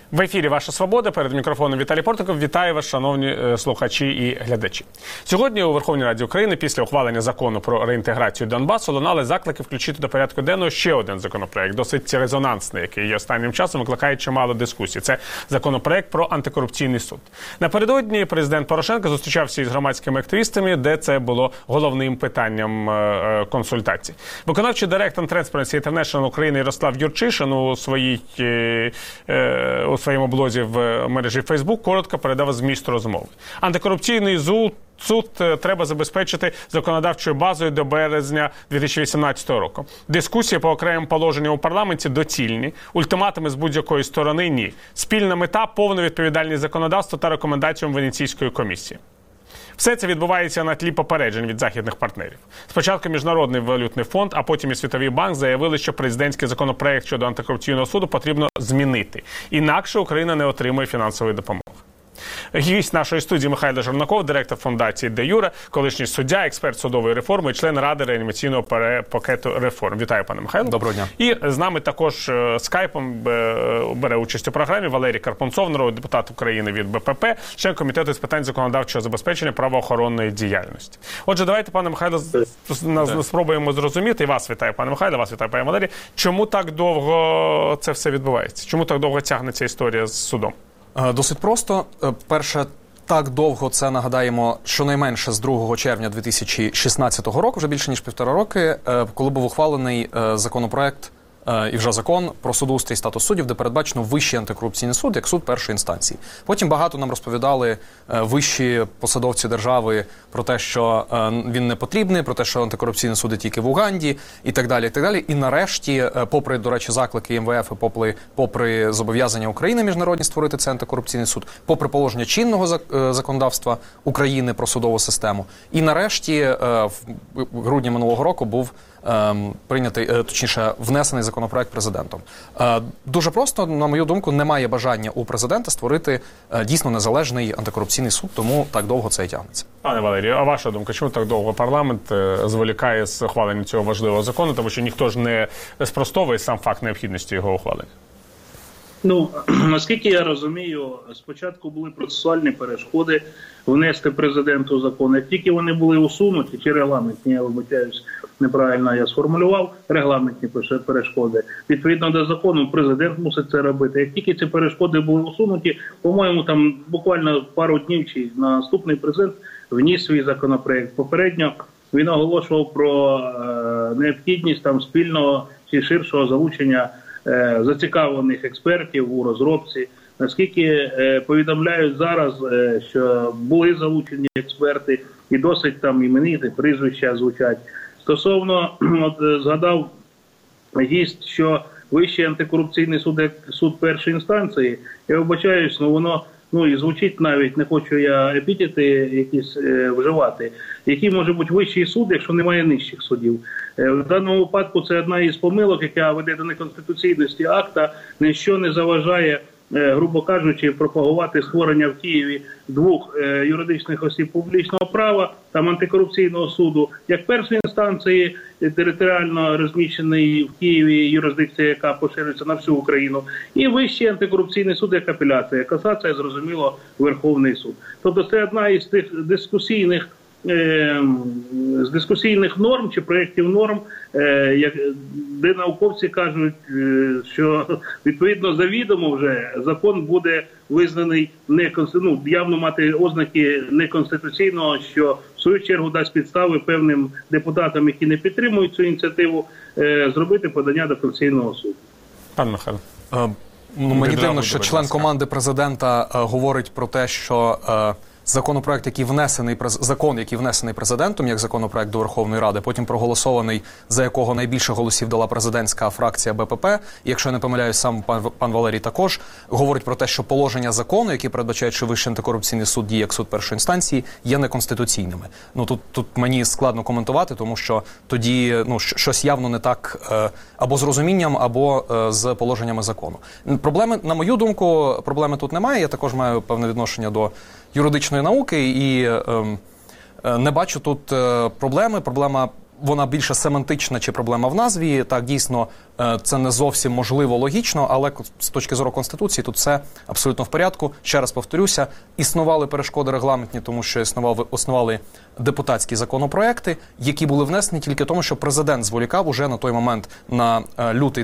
В ефірі «Ваша свобода», перед мікрофоном Віталій Портников. Вітаю вас, шановні слухачі і глядачі. Сьогодні у Верховній Раді України після ухвалення закону про реінтеграцію Донбасу лунали заклики включити до порядку денного ще один законопроект, досить резонансний, який останнім часом викликає чимало дискусій. Це законопроект про антикорупційний суд. Напередодні президент Порошенко зустрічався із громадськими активістами, де це було головним питанням консультацій. Виконавчий директор Transparency International України Ярослав Юрчишин у своєму блозі в мережі Facebook коротко передав зміст розмови. Антикорупційний суд треба забезпечити законодавчою базою до березня 2018 року. Дискусії по окремим положенням у парламенті доцільні, ультиматуми з будь-якої сторони – ні. Спільна мета – повна відповідальність законодавства та рекомендаціям Венеційської комісії. Все це відбувається на тлі попереджень від західних партнерів. Спочатку Міжнародний валютний фонд, а потім і Світовий банк заявили, що президентський законопроект щодо антикорупційного суду потрібно змінити. Інакше Україна не отримує фінансової допомоги. Гість нашої студії Михайло Жернаков, директор фундації «Де Юре», колишній суддя, експерт судової реформи і член Ради реанімаційного пакету реформ. Вітаю, пане Михайло. Доброго дня. І з нами також скайпом бере участь у програмі Валерій Карпунцов, народний депутат України від БПП, член комітету з питань законодавчого забезпечення правоохоронної діяльності. Отже, давайте, пане Михайло, спробуємо зрозуміти, і вас вітаю, пане Михайло, вас вітаю, пане Валерій, чому так довго це все відбувається? Чому так довго тягнеться історія з судом? Досить просто. Перше, так довго це, нагадаємо, щонайменше з 2 червня 2016 року, вже більше ніж 1,5 роки, коли був ухвалений законопроект і вже закон про судоустрій і статус суддів, де передбачено Вищий антикорупційний суд як суд першої інстанції. Потім багато нам розповідали вищі посадовці держави про те, що він не потрібний, про те, що антикорупційний суд тільки в Уганді і так далі, і так далі. І нарешті, попри, до речі, заклики МВФ і попри зобов'язання України міжнародні створити цей антикорупційний суд, попри положення чинного законодавства України про судову систему, і нарешті в грудні минулого року був прийнятий, точніше, внесений законопроект президентом. Дуже просто, на мою думку, немає бажання у президента створити дійсно незалежний антикорупційний суд, тому так довго це і тягнеться. Пане Валерію, а ваша думка, чому так довго парламент зволікає з ухваленням цього важливого закону, тому що ніхто ж не спростовує сам факт необхідності його ухвалення? Ну, наскільки я розумію, спочатку були процесуальні перешкоди внести президенту закон. Як тільки вони були усунуті, чи регламентні, я вибачаюсь, неправильно я сформулював, регламентні перешкоди. Відповідно до закону, президент мусить це робити. Як тільки ці перешкоди були усунуті, по-моєму, там буквально пару днів чи наступний президент вніс свій законопроект. Попередньо він оголошував про необхідність там спільного чи ширшого залучення зацікавлених експертів у розробці. Наскільки повідомляють зараз, що були залучені експерти і досить там імениті прізвища звучать. Стосовно, згадав гість, що Вищий антикорупційний суд першої інстанції, я вибачаюсь, воно і звучить навіть, не хочу я епітети якісь вживати, який може бути вищий суд, якщо немає нижчих судів. В даному випадку це одна із помилок, яка веде до неконституційності акта, ніщо не заважає, грубо кажучи, пропагувати створення в Києві 2 юридичних осіб публічного права, там антикорупційного суду, як першої інстанції, територіально розміщений в Києві юрисдикція, яка поширюється на всю Україну, і Вищий антикорупційний суд як апеляція, касація, зрозуміло, Верховний суд. Тобто це одна із тих дискусійних норм чи проєктів норм, де науковці кажуть, що відповідно завідомо вже закон буде визнаний явно мати ознаки неконституційного, що в свою чергу дасть підстави певним депутатам, які не підтримують цю ініціативу, зробити подання до Конституційного суду. Пан Михайло. Мені дивно, що член команди президента говорить про те, що законопроект, який внесений президентом, як законопроект до Верховної Ради, потім проголосований, за якого найбільше голосів дала президентська фракція БПП, і якщо я не помиляюсь, сам пан Валерій також, говорить про те, що положення закону, які передбачають, що Вищий антикорупційний суд діє як суд першої інстанції, є неконституційними. Тут мені складно коментувати, тому що тоді щось явно не так або з розумінням, або з положеннями закону. На мою думку, проблеми тут немає. Я також маю певне відношення до юридичної науки і не бачу тут проблеми. Проблема вона більше семантична чи проблема в назві. Так, дійсно, це не зовсім можливо логічно, але з точки зору Конституції тут все абсолютно в порядку. Ще раз повторюся, існували перешкоди регламентні, тому що існували депутатські законопроекти, які були внесені тільки тому, що президент зволікав уже на той момент на лютий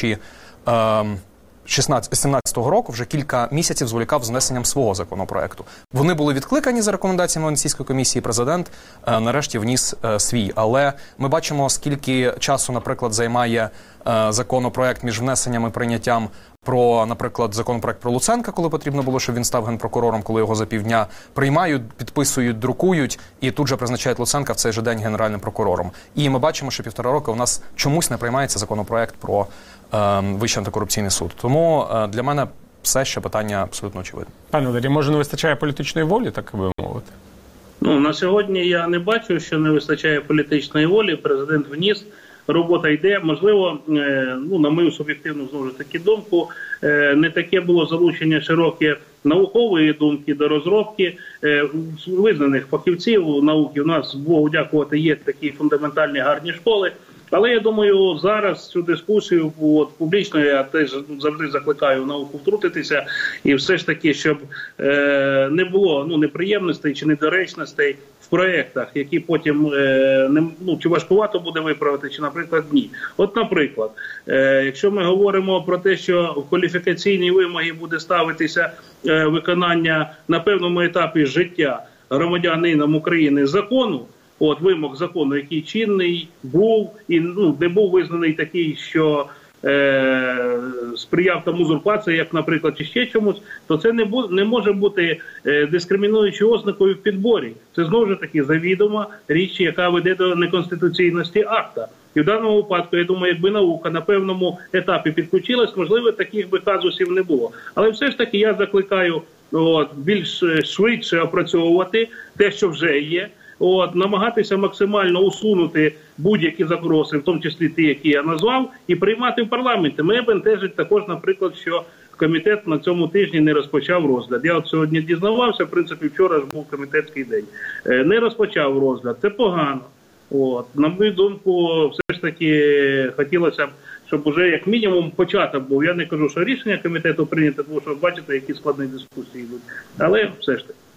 2017 року, вже кілька місяців зволікав з внесенням свого законопроекту. Вони були відкликані за рекомендаціями Венеційської комісії, президент нарешті вніс свій. Але ми бачимо, скільки часу, наприклад, займає законопроект між внесенням і прийняттям про, наприклад, законопроект про Луценка, коли потрібно було, щоб він став генпрокурором, коли його за півдня приймають, підписують, друкують і тут же призначають Луценка в цей же день генеральним прокурором. І ми бачимо, що 1,5 роки у нас чомусь не приймається законопроект про Вищий антикорупційний суд. Тому для мене все ще питання абсолютно очевидне. Пане Валерій, може не вистачає політичної волі, так би мовити? Ну, на сьогодні я не бачу, що не вистачає політичної волі. Президент вніс, робота йде. Можливо, на мою суб'єктивну, знову ж таки, думку, не таке було залучення широке наукової думки до розробки визнаних фахівців науки. У нас, Богу дякувати, є такі фундаментальні гарні школи. Але я думаю, зараз цю дискусію публічно я теж завжди закликаю науку втрутитися і все ж таки, щоб не було неприємностей чи недоречностей в проєктах, які потім чи важкувато буде виправити, чи, наприклад, ні. От, наприклад, якщо ми говоримо про те, що в кваліфікаційні вимоги буде ставитися виконання на певному етапі життя громадянином України закону, вимог закону, який чинний був і не був визнаний такий, що сприяв там узурпації, як, наприклад, чи ще чомусь, то це не може бути дискримінуючою ознакою в підборі. Це знову ж таки завідома річ, яка веде до неконституційності акта. І в даному випадку, я думаю, якби наука на певному етапі підключилась, можливо, таких би казусів не було. Але все ж таки я закликаю більш швидше опрацьовувати те, що вже є, намагатися максимально усунути будь-які загрози, в тому числі ті, які я назвав, і приймати в парламенті. Мене бентежить також, наприклад, що комітет на цьому тижні не розпочав розгляд. Я сьогодні дізнавався, в принципі, вчора ж був комітетський день. Не розпочав розгляд. Це погано. На мою думку, все ж таки хотілося б, щоб уже як мінімум початок був. Я не кажу, що рішення комітету прийнято, тому що бачите, які складні дискусії йдуть. Але все ж таки.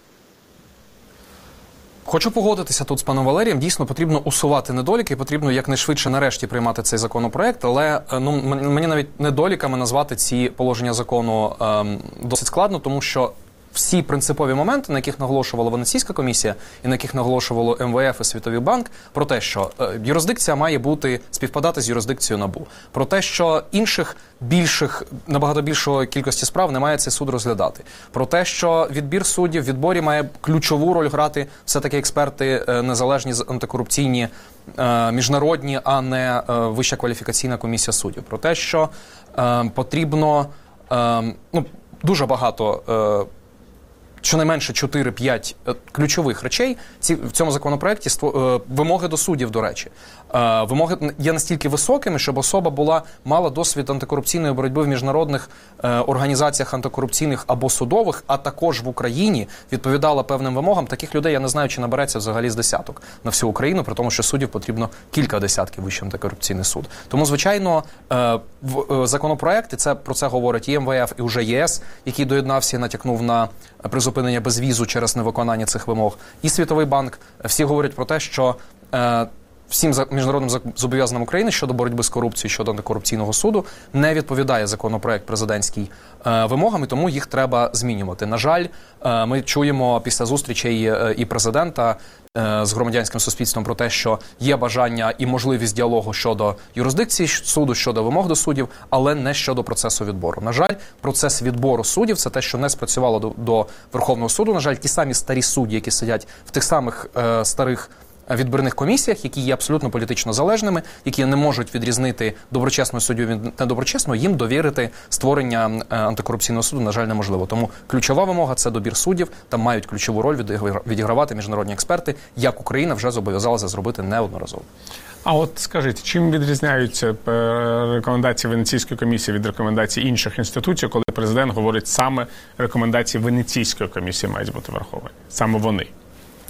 Хочу погодитися тут з паном Валерієм. Дійсно, потрібно усувати недоліки, потрібно якнайшвидше нарешті приймати цей законопроект, але мені навіть недоліками назвати ці положення закону досить складно, тому що всі принципові моменти, на яких наголошувала Венеційська комісія і на яких наголошувало МВФ і Світовий банк, про те, що юрисдикція має співпадати з юрисдикцією НАБУ, про те, що набагато більшої кількості справ не має цей суд розглядати, про те, що відбір суддів, в відборі має ключову роль грати все-таки експерти незалежні, антикорупційні, міжнародні, а не Вища кваліфікаційна комісія суддів, про те, що потрібно дуже багато щонайменше 4-5 ключових речей в цьому законопроекті, вимоги до суддів, до речі. Вимоги є настільки високими, щоб особа мала досвід антикорупційної боротьби в міжнародних організаціях антикорупційних або судових, а також в Україні відповідала певним вимогам. Таких людей, я не знаю, чи набереться взагалі з десяток на всю Україну, при тому, що суддів потрібно кілька десятків Вищий антикорупційний суд. Тому, звичайно, законопроект, і про це говорить і МВФ, і вже ЄС, який доєднався і натякнув на призупинення безвізу через невиконання цих вимог, і Світовий банк, всі говорять про те, що всім міжнародним зобов'язанням України щодо боротьби з корупцією, щодо антикорупційного суду не відповідає законопроект президентський вимогам, і тому їх треба змінювати. На жаль, ми чуємо після зустрічей і президента з громадянським суспільством про те, що є бажання і можливість діалогу щодо юрисдикції суду, щодо вимог до суддів, але не щодо процесу відбору. На жаль, процес відбору суддів – це те, що не спрацювало до Верховного суду. На жаль, ті самі старі судді, які сидять в тих самих старих відбірних комісіях, які є абсолютно політично залежними, які не можуть відрізнити доброчесну суддю від недоброчесного, їм довірити створення антикорупційного суду, на жаль, неможливо. Тому ключова вимога – це добір суддів, там мають ключову роль відігравати міжнародні експерти, як Україна вже зобов'язалася зробити неодноразово. А от скажіть, чим відрізняються рекомендації Венеційської комісії від рекомендацій інших інституцій, коли президент говорить саме рекомендації Венеційської комісії мають бути враховані? Саме вони?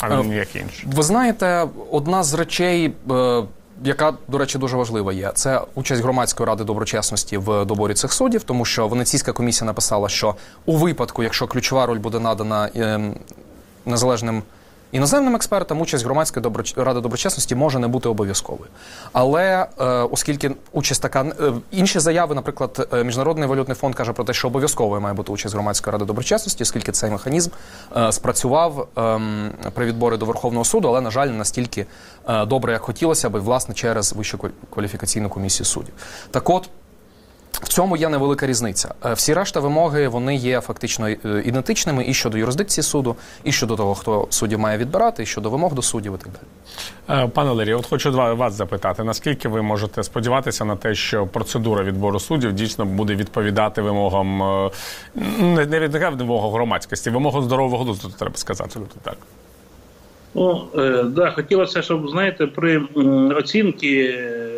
а не ніяк інший. Ви знаєте, одна з речей, яка, до речі, дуже важлива є, це участь Громадської ради доброчесності в доборі цих суддів, тому що Венеційська комісія написала, що у випадку, якщо ключова роль буде надана незалежним іноземним експертам, участь Громадської ради доброчесності може не бути обов'язковою. Але оскільки участь така... Інші заяви, наприклад, Міжнародний валютний фонд каже про те, що обов'язковою має бути участь Громадської ради доброчесності, оскільки цей механізм спрацював при відборі до Верховного суду, але, на жаль, не настільки добре, як хотілося б, власне, через Вищу кваліфікаційну комісію суддів. Так от, в цьому є невелика різниця. Всі решта вимоги, вони є фактично ідентичними і щодо юрисдикції суду, і щодо того, хто суддів має відбирати, і щодо вимог до суддів і так далі. Пане Валерію, от хочу вас запитати, наскільки ви можете сподіватися на те, що процедура відбору суддів дійсно буде відповідати вимогам, не відповідати вимогам громадськості, вимогам здорового глузду, треба сказати. Так. Ну, да, хотілося, щоб, знаєте, при оцінці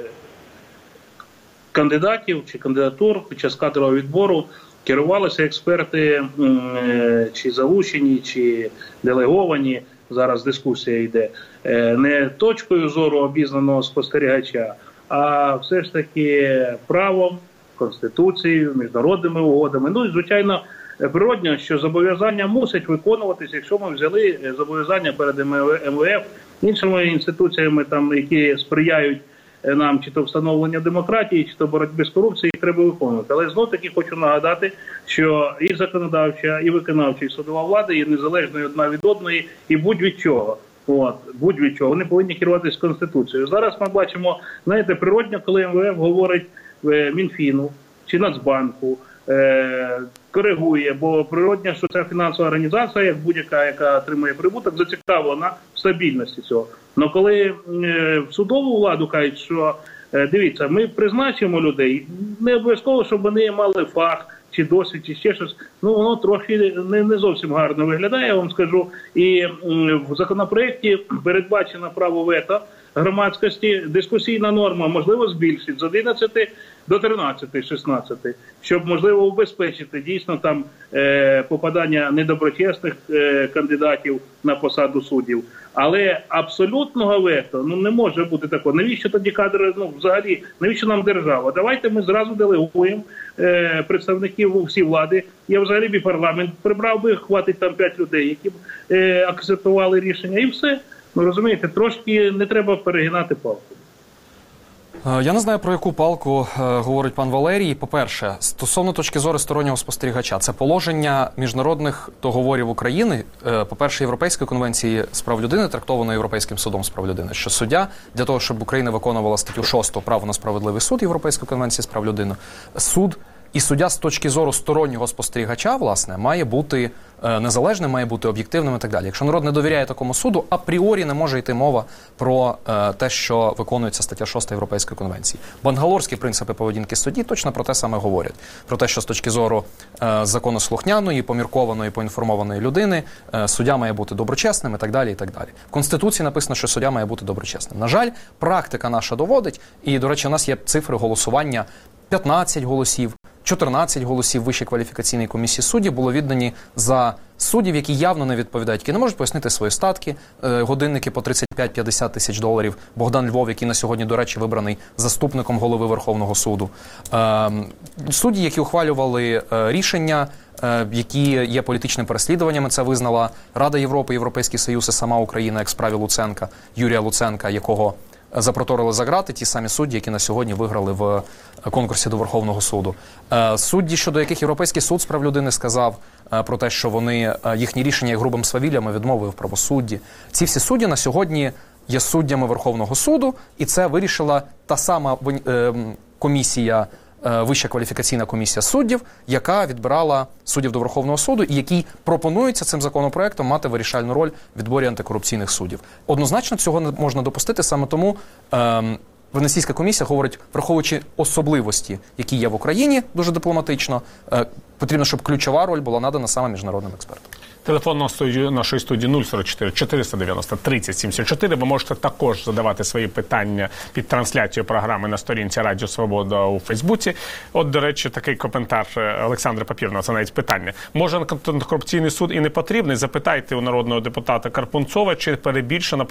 кандидатів чи кандидатур під час кадрового відбору керувалися експерти чи залучені, чи делеговані, зараз дискусія йде, не точкою зору обізнаного спостерігача, а все ж таки правом, Конституцією, міжнародними угодами. Ну і, звичайно, природно, що зобов'язання мусять виконуватися, якщо ми взяли зобов'язання перед МВФ, іншими інституціями, там, які сприяють нам чи то встановлення демократії, чи то боротьби з корупцією, їх треба виконувати. Але знов-таки хочу нагадати, що і законодавча, і виконавча, і судова влада є незалежною одна від одної і будь-від чого. Будь-від чого. Вони повинні керуватися Конституцією. Зараз ми бачимо, знаєте, природно, коли МВФ говорить Мінфіну чи Нацбанку, коригує, бо природно, що ця фінансова організація, як будь-яка, яка отримує прибуток, зацікавлена в стабільності цього. Але коли в судову владу кажуть, що дивіться, ми призначимо людей, не обов'язково, щоб вони мали фах, чи досвід, чи ще щось, ну воно трохи не зовсім гарно виглядає, я вам скажу. І в законопроєкті передбачено право вето громадськості, дискусійна норма можливо збільшить з 11 до 13-16, щоб можливо убезпечити дійсно там попадання недоброчесних кандидатів на посаду суддів. Але абсолютного вето не може бути такого. Навіщо тоді кадри, взагалі, навіщо нам держава? Давайте ми зразу делегуємо представників у всій влади. Я взагалі б і парламент прибрав би, хватить там 5 людей, які б акцептували рішення, і все. Розумієте, трошки не треба перегинати палку. Я не знаю, про яку палку говорить пан Валерій. По-перше, стосовно точки зору стороннього спостерігача, це положення міжнародних договорів України, по-перше, Європейської конвенції з прав людини, трактовано Європейським судом з прав людини, що суддя, для того, щоб Україна виконувала статтю 6 «Право на справедливий суд» Європейської конвенції з прав людини, суд і суддя з точки зору стороннього спостерігача, власне, має бути незалежним, має бути об'єктивним і так далі. Якщо народ не довіряє такому суду, апріорі не може йти мова про те, що виконується стаття 6 Європейської конвенції. Бангалорські принципи поведінки судді точно про те саме говорять. Про те, що з точки зору законослухняної, поміркованої, поінформованої людини суддя має бути доброчесним і так далі, і так далі. В Конституції написано, що суддя має бути доброчесним. На жаль, практика наша доводить, і, до речі, у нас є цифри голосування: 15 голосів, 14 голосів Вищої кваліфікаційної комісії суддів було віддані за суддів, які явно не відповідають, які не можуть пояснити свої статки, годинники по 35-50 тисяч доларів. Богдан Львов, який на сьогодні, до речі, вибраний заступником голови Верховного суду. Судді, які ухвалювали рішення, які є політичним переслідуванням, це визнала Рада Європи, Європейський Союз і сама Україна, як в справі Луценка, Юрія Луценка, якого запроторили за грати, ті самі судді, які на сьогодні виграли в конкурсі до Верховного суду. Судді, щодо яких Європейський суд з прав людини сказав про те, що їхні рішення є грубим свавіллям, відмовою в правосудді. Ці всі судді на сьогодні є суддями Верховного суду, і це вирішила та сама комісія, Вища кваліфікаційна комісія суддів, яка відбирала суддів до Верховного суду і якій пропонується цим законопроектом мати вирішальну роль в відборі антикорупційних суддів. Однозначно цього не можна допустити, саме тому Венеційська комісія говорить, враховуючи особливості, які є в Україні, дуже дипломатично, потрібно, щоб ключова роль була надана саме міжнародним експертам. Телефон нашої студії 044 490 30 74. Ви можете також задавати свої питання під трансляцією програми на сторінці Радіо Свобода у Фейсбуці. От, до речі, такий коментар Олександра Папірного, це навіть питання. Може антикорупційний суд і не потрібний? Запитайте у народного депутата Карпунцова, чи не перебільшена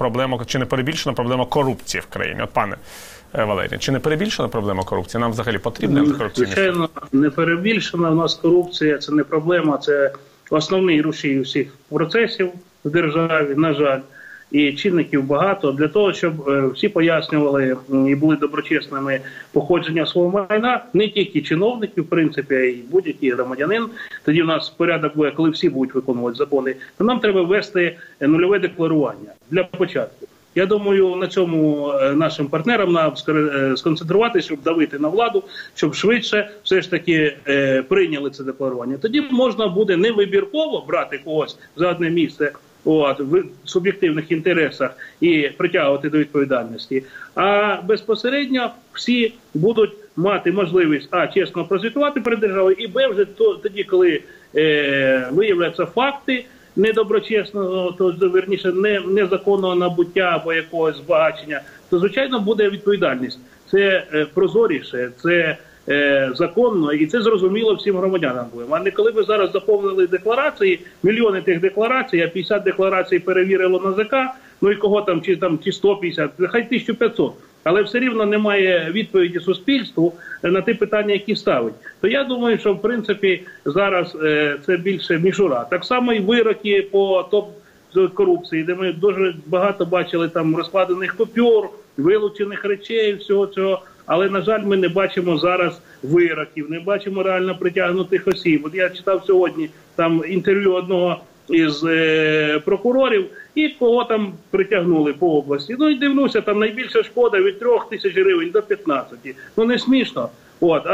проблема корупції в країні. От, пане Валерій, чи не перебільшена проблема корупції? Нам взагалі потрібен антикорупційний суд? Звичайно, не перебільшена. У нас корупція – це не проблема, це основний рушій усіх процесів в державі, на жаль. І чинників багато. Для того, щоб всі пояснювали і були доброчесними походження свого майна, не тільки чиновники, в принципі, а й будь-який громадянин. Тоді в нас порядок буде, коли всі будуть виконувати закони, то нам треба ввести нульове декларування для початку. Я думаю, на цьому нашим партнерам нам сконцентруватися, щоб давити на владу, щоб швидше все ж таки прийняли це декларування. Тоді можна буде не вибірково брати когось за одне місце в суб'єктивних інтересах і притягувати до відповідальності, а безпосередньо всі будуть мати можливість чесно прозвітувати перед державою, і вже тоді, коли виявляються факти недоброчесного, то верніше незаконного набуття або якогось збагачення, то звичайно буде відповідальність. Це прозоріше, це законно, і це зрозуміло всім громадянам буде. А не коли ви зараз заповнили декларації, мільйони тих декларацій, а 50 декларацій перевірило НАЗК, ну і кого там, чи 150, хай 1500. Але все рівно немає відповіді суспільству на ті питання, які ставить. То я думаю, що в принципі зараз це більше мішура. Так само і вироки по топ-корупції, де ми дуже багато бачили там розкладених купюр, вилучених речей, всього цього. Але, на жаль, ми не бачимо зараз вироків, не бачимо реально притягнутих осіб. От я читав сьогодні там інтерв'ю одного із прокурорів, і кого там притягнули по області. Ну і дивлюся, там найбільша шкода від 3 тисяч гривень до 15. Ну не смішно. От,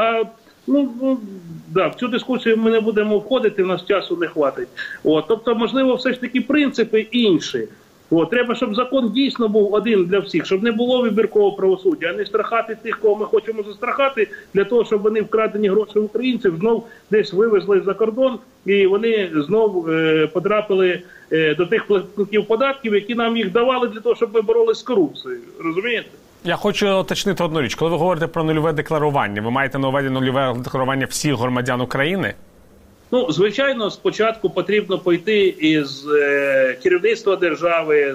в цю дискусію ми не будемо входити, в нас часу не хватить. От, тобто, можливо, все ж таки принципи інші. Треба, щоб закон дійсно був один для всіх, щоб не було вибіркового правосуддя, а не страхати тих, кого ми хочемо застрахати, для того, щоб вони вкрадені гроші українців знов десь вивезли за кордон, і вони знов потрапили до тих платників податків, які нам їх давали для того, щоб ми боролися з корупцією. Розумієте? Я хочу уточнити одну річ. Коли ви говорите про нульове декларування, ви маєте на увазі нульове декларування всіх громадян України? Ну, звичайно, спочатку потрібно пойти із керівництва держави,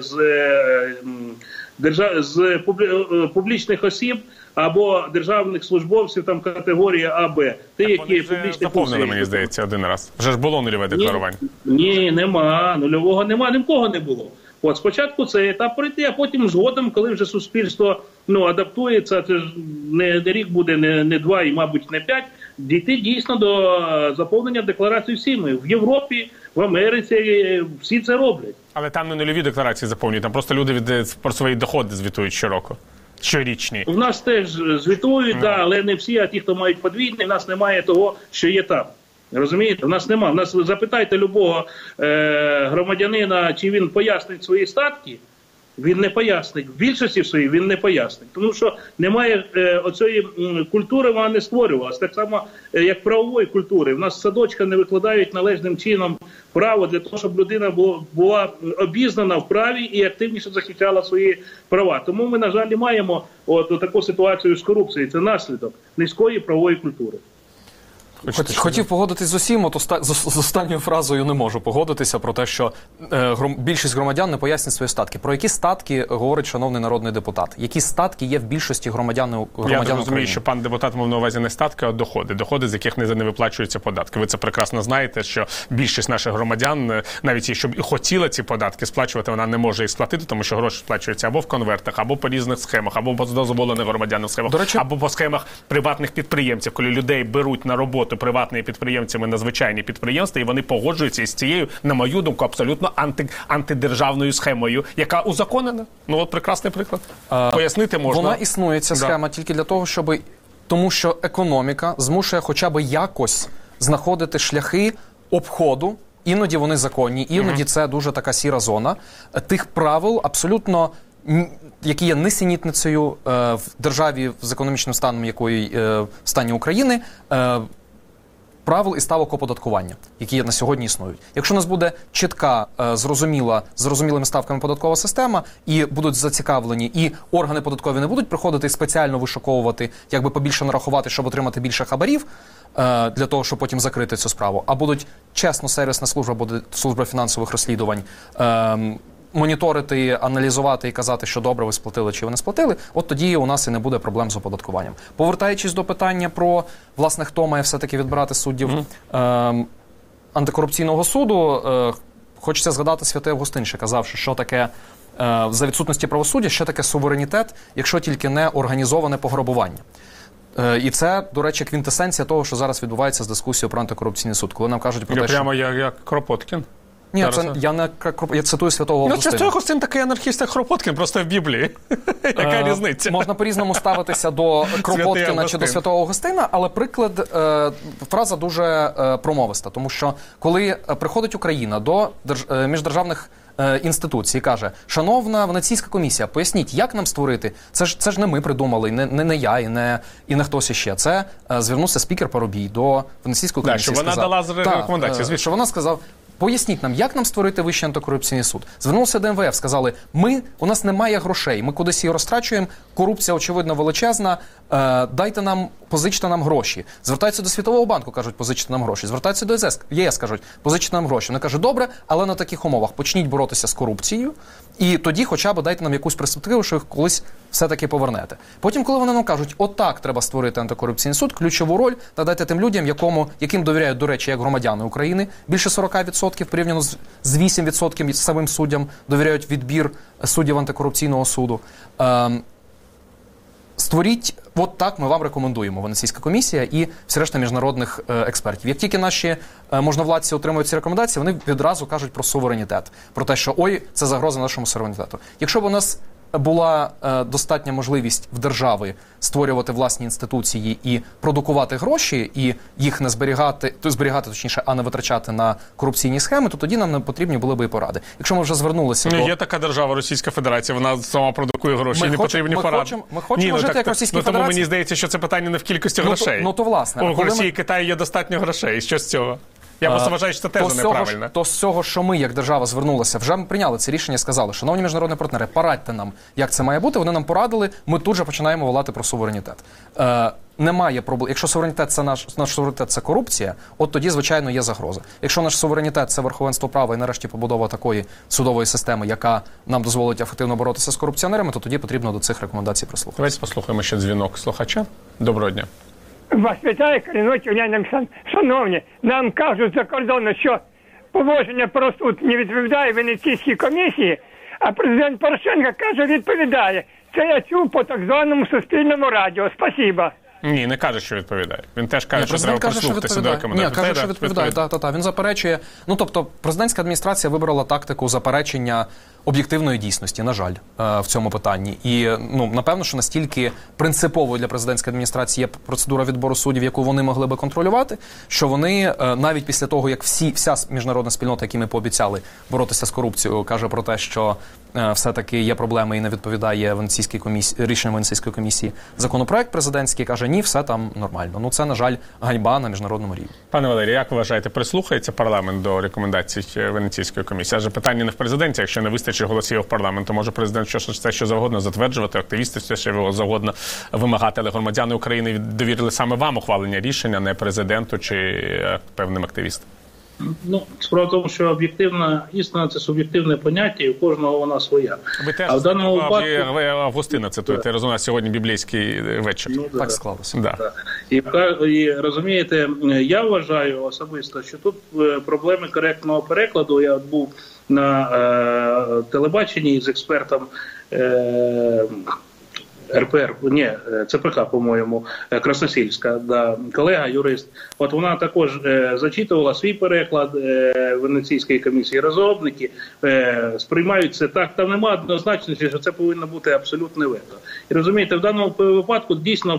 з публічних осіб або державних службовців там категорії А, Б. Вони вже заповнили, мені здається, один раз. Вже ж було нульове декларування. Ні, нема. Нульового нема, ні в кого не було. От спочатку цей етап пройти, а потім згодом, коли вже суспільство адаптується, це ж не рік буде, не 2 і, мабуть, не 5, дійти дійсно до заповнення декларації всіми. В Європі, в Америці всі це роблять. Але там не нульові декларації заповнюють, там просто люди про свої доходи звітують щороку. Щорічні. У нас теж звітують, але не всі, а ті, хто мають подвійний, у нас немає того, що є там. Розумієте? У нас немає. У нас запитайте любого громадянина, чи він пояснить свої статки. Він не пояснить. В більшості своїй він не пояснить. Тому що немає оцієї культури, вона не створювалася. Так само, як правової культури. В нас садочка не викладають належним чином право для того, щоб людина була обізнана в праві і активніше захищала свої права. Тому ми, на жаль, і маємо таку ситуацію з корупцією. Це наслідок низької правової культури. Хотів погодитись з усім, з останньою фразою не можу погодитися про те, що більшість громадян не пояснюють свої статки. Про які статки говорить шановний народний депутат? Які статки є в більшості громадян України? Я розумію, що пан депутат мав на увазі не статки, а доходи, з яких не виплачуються податки. Ви це прекрасно знаєте, що більшість наших громадян, навіть якщо б і хотіла ці податки сплачувати, вона не може їх сплатити, тому що гроші сплачуються або в конвертах, або по різних схемах, або по дозволених громадянам схемах, або по схемах приватних підприємців, коли людей беруть на роботу приватними підприємцями на звичайні підприємства, і вони погоджуються із цією, на мою думку, абсолютно антидержавною схемою, яка узаконена. Ну от прекрасний приклад. Пояснити можна. Вона існує, ця схема, тільки для того, тому що економіка змушує хоча б якось знаходити шляхи обходу, іноді вони законні, іноді це дуже така сіра зона, тих правил абсолютно, які є несенітницею в державі з економічним станом, якої в стані України, правил і ставок оподаткування, які на сьогодні існують. Якщо у нас буде чітка, зрозумілими ставками податкова система, і будуть зацікавлені, і органи податкові не будуть приходити і спеціально вишуковувати, якби побільше нарахувати, щоб отримати більше хабарів, для того, щоб потім закрити цю справу, а будуть чесно сервісна служба, буде служба фінансових розслідувань, моніторити, аналізувати і казати, що добре ви сплатили чи ви не сплатили, от тоді у нас і не буде проблем з оподаткуванням. Повертаючись до питання про, власне, хто має все-таки відбирати суддів антикорупційного суду, хочеться згадати святий Августин, що казав, що таке за відсутності правосуддя, що таке суверенітет, якщо тільки не організоване пограбування. І це, до речі, квінтесенція того, що зараз відбувається з дискусією про антикорупційний суд. Коли нам кажуть про те, прямо як Кропоткін. Ні, це я цитую святого Августина. Святий Августин такий анархіст, як Кропоткін, просто в Біблії. Яка різниця? Можна по-різному ставитися до Кропоткіна чи до святого Августина, але приклад, фраза дуже промовиста. Тому що коли приходить Україна до міждержавних інституцій і каже: шановна Венеційська комісія, поясніть, як нам створити? Це ж не ми придумали, не я і не хтось іще. Це звернувся спікер Парубій до Венеційської комісії. Що вона дала рекомендації, звісно. Що вона сказала: поясніть нам, як нам створити Вищий антикорупційний суд. Звернувся до МВФ, сказали: у нас немає грошей, ми кудись її розтрачуємо, корупція, очевидно, величезна, дайте нам, позичте нам гроші. Звертаються до Світового банку, кажуть, позичте нам гроші. Звертаються до ЄС, кажуть, позичте нам гроші. Вони кажуть: добре, але на таких умовах почніть боротися з корупцією, і тоді хоча б дайте нам якусь перспективу, що їх колись все-таки повернете. Потім, коли вони нам кажуть: отак треба створити антикорупційний суд, ключову роль надайте тим людям, яким довіряють, до речі, як громадяни України, більше 40%, порівняно з 8% самим суддям довіряють відбір суддів антикорупційного суду. Створіть, от так ми вам рекомендуємо, Венеційська комісія і всі решта міжнародних експертів. Як тільки наші можновладці отримують ці рекомендації, вони відразу кажуть про суверенітет, про те, що ой, це загроза нашому суверенітету. Якщо б у нас була достатня можливість в держави створювати власні інституції і продукувати гроші, і їх не зберігати, точніше, а не витрачати на корупційні схеми, то тоді нам не потрібні були б і поради. Якщо ми вже звернулися до... Є така держава, Російська Федерація, вона сама продукує гроші, не потрібні поради. Ми хочемо жити як Російська Федерація. Тому мені здається, що це питання не в кількості грошей. То власне. У Росії і Китаї є достатньо грошей. Що з цього? Я просто вважаю, що це теж неправильно. То з цього, що ми, як держава, звернулися, вже ми прийняли це рішення, сказали: шановні міжнародні партнери, порадьте нам, як це має бути. Вони нам порадили, ми тут же починаємо волати про суверенітет. Немає проблем. Якщо суверенітет це наш суверенітет це корупція, от тоді, звичайно, є загроза. Якщо наш суверенітет це верховенство права і нарешті побудова такої судової системи, яка нам дозволить ефективно боротися з корупціонерами, то тоді потрібно до цих рекомендацій прислухатися. Давайте послухаємо ще дзвінок слухача. Доброго дня. Вас вітає Каліноч Уляна Олександровна. Шановні, нам кажуть за кордону, що положення про суд не відповідає Венеційській комісії, а президент Порошенко каже, відповідає. Це я чув по так званому Суспільному радіо. Спасибо. Ні, не каже, що відповідає. Він теж каже, що треба прислухатися до рекомендацій. Ні, каже, що відповідає. Він заперечує. Тобто, президентська адміністрація вибрала тактику заперечення об'єктивної дійсності, на жаль, в цьому питанні. І, напевно, що настільки принциповою для президентської адміністрації є процедура відбору суддів, яку вони могли би контролювати, що вони навіть після того, як вся міжнародна спільнота, які ми пообіцяли боротися з корупцією, каже про те, що все-таки є проблеми і не відповідає рішенням Венеційської комісії законопроект президентський, каже: ні, все там нормально. Це, на жаль, ганьба на міжнародному рівні. Пане Валерію, як ви вважаєте, прислухається парламент до рекомендацій Венеційської комісії? Адже питання не в президенті. Якщо не вистачить голосів в парламенту, може президент що завгодно затверджувати, активісти все що завгодно вимагати, але громадяни України довірили саме вам ухвалення рішення, не президенту чи певним активістам. Справа в тому, що об'єктивна істина – це суб'єктивне поняття, і у кожного вона своя. Ви теж Августина цитуєте, розумію, сьогодні біблійський вечір. Так склалося. Да. І розумієте, я вважаю особисто, що тут проблеми коректного перекладу. Я був на телебаченні з експертом РПР, ЦПК, по-моєму, Красносільська, колега, юрист. От вона також зачитувала свій переклад Венеційської комісії. Розробники сприймають це так, там немає однозначності, що це повинно бути абсолютне вето. І розумієте, в даному випадку дійсно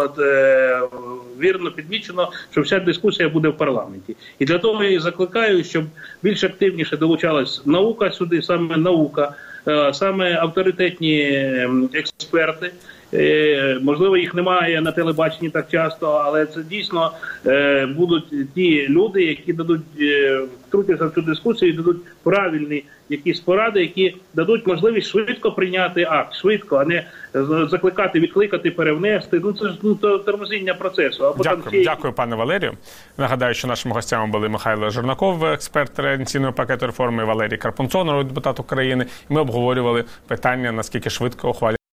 вірно підмічено, що вся дискусія буде в парламенті. І для того я і закликаю, щоб більш активніше долучалась наука сюди, саме наука, саме авторитетні експерти, Можливо, їх немає на телебаченні так часто, але це дійсно будуть ті люди, які дадуть втрутитися в цю дискусію і дадуть правильні якісь поради, які дадуть можливість швидко прийняти акт, швидко, а не закликати, відкликати, перевнести. Це ж тормозіння процесу. Дякую, пане Валерію. Нагадаю, що нашими гостями були Михайло Жернаков, експерт реінційного пакету реформи, Валерій Карпунцов, народний депутат України. І ми обговорювали питання, наскільки швидко ухвалювати